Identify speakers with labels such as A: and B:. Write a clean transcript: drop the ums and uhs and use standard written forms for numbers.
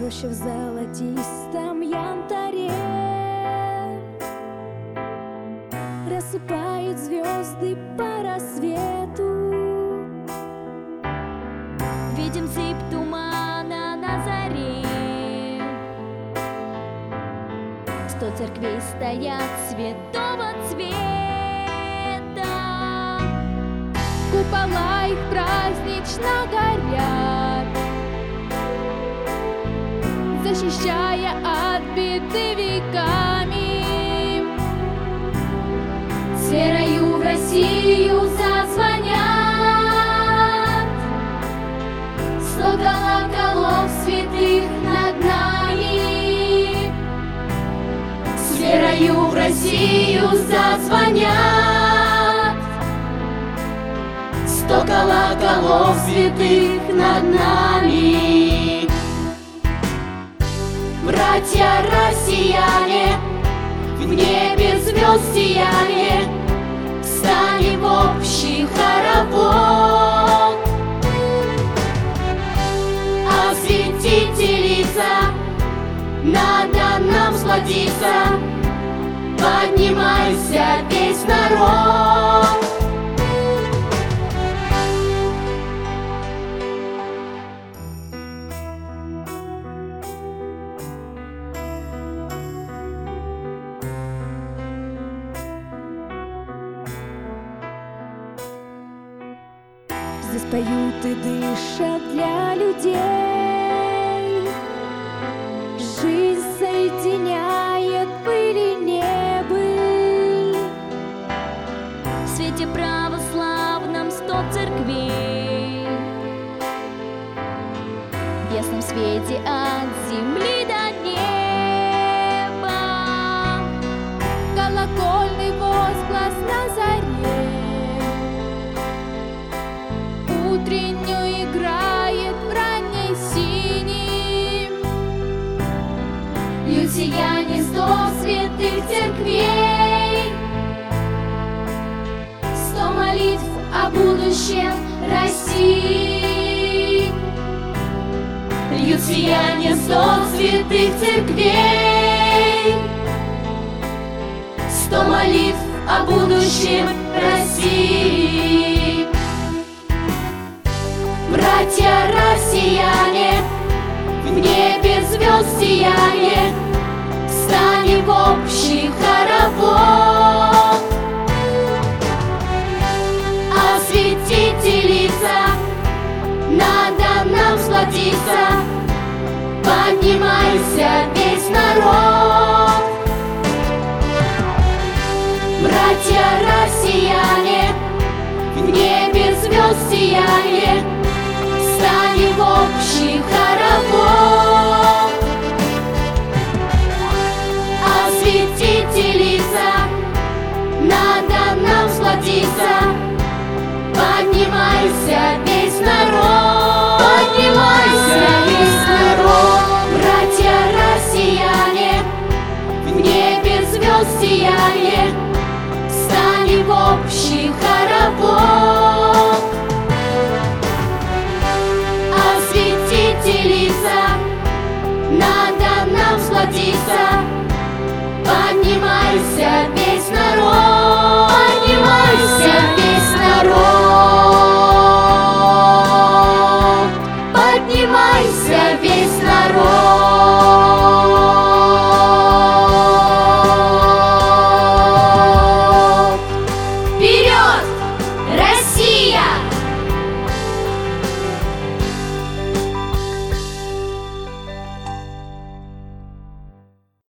A: Роща в золотистом янтаре рассыпают звезды по рассвету. Видим сыпь тумана на заре. 100 церквей стоят святого цвета. Купола их празднично горят, защищая от беды веками. Серою Россию зазвонят 100 колоколов святых над нами. С верою в Россию зазвонят 100 колоколов святых над нами. Братья россияне, в небе звезд сияние, встанем в общий хоровод. Осветите лица, надо нам сплотиться, поднимайся весь народ. Здесь поют и дышат для людей. Жизнь соединяет быль и небыль. В свете православном 100 церквей, в ясном свете от земли до неба. Колокольный возглас на заре утреннюю играет в ранней синей. Льют сияние 100 святых церквей, 100 молитв о будущем России. Льют сияние 100 святых церквей, 100 молитв о будущем России. Братья россияне, в небе звезд сияние, встанем в общий хоровод. Осветите лица, надо нам сплотиться, поднимайся весь народ. Братья россияне, в небе звезд сияние, встанем в общий хоровод.